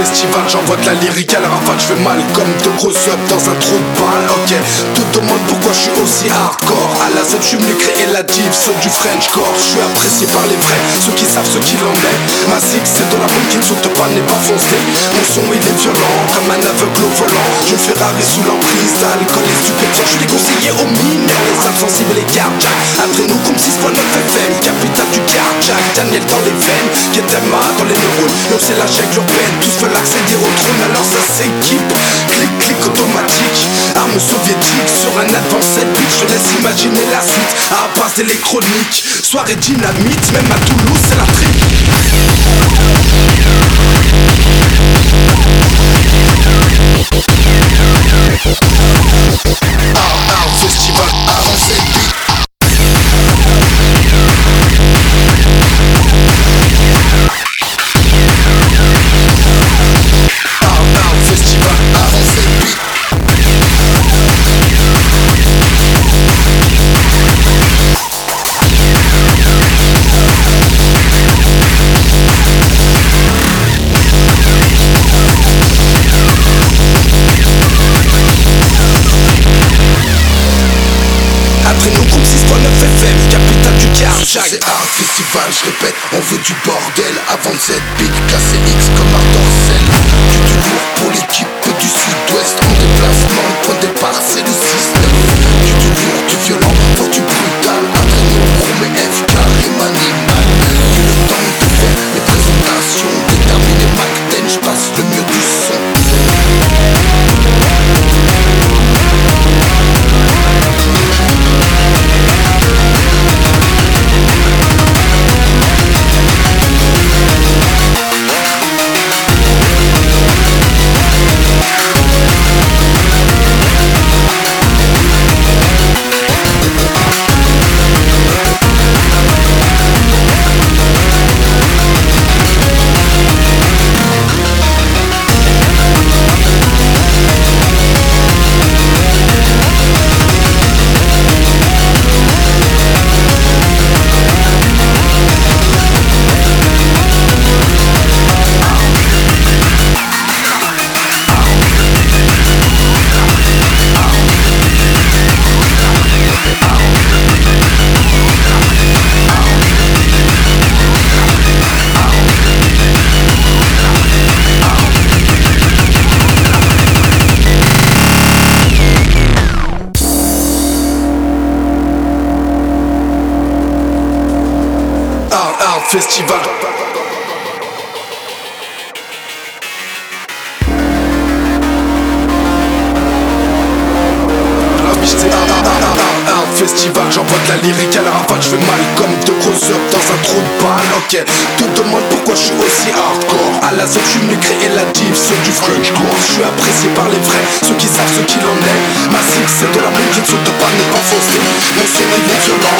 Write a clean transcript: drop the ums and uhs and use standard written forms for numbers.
festival, j'envoie de la lyrique à la rafale, je fais mal comme de gros subs dans un trou de balle. Ok, tu te demandes pourquoi je suis aussi hardcore. À la Z, je suis venu créer la div, ceux du Frenchcore. Je suis apprécié par les vrais, ceux qui savent ce qu'il en est. Ma zig, c'est de la bombe qui ne saute pas, n'est pas foncé. Mon son il est violent, comme un aveugle au volant. Je fais Ferrari sous l'emprise d'alcool et stupéfiants. Je suis déconseillé aux mineurs, les âmes sensibles et les cardiaques. Après nous comme 6.9 FM, capitale du cardiaque. Daniel dans les veines, Ketema dans les neurones. Nous c'est la chèque urbaine, tous veulent accéder au trône. Alors ça s'équipe, clic clic automatique. Armes soviétiques sur un advanced beat. Je laisse imaginer la suite à base électronique. Soirée dynamite, même à Toulouse c'est la trique. Festival avancé beat. Festival avancé beat. Après nous comme 6.9 FM, capitale du cardiaque. C'est un festival, je répète, on veut du bordel. Avant cette big, classé X comme un dorsel. Du lourd pour l'équipe du sud-ouest. En déplacement, le point de départ c'est le 6-9. Du lourd, du violent, voire du brutal. Adreno, Chrome et F, carré, manimal. Le temps de faire les présentations. Déterminé McDen, je passe le mieux du son. Festival. Festival, j'envoie de la lyrique à la rafale, je fais mal comme de gros œufs dans un trou de balle. Ok, tu te demandes pourquoi je suis aussi hardcore. À la zone, je suis venu créer la div, ceux du Frenchcore. Je suis apprécié par les vrais, ceux qui savent ce qu'il en est. Ma zig, c'est de la bombe qui ne saute pas, n'est pas faussé. Mon son il est violent,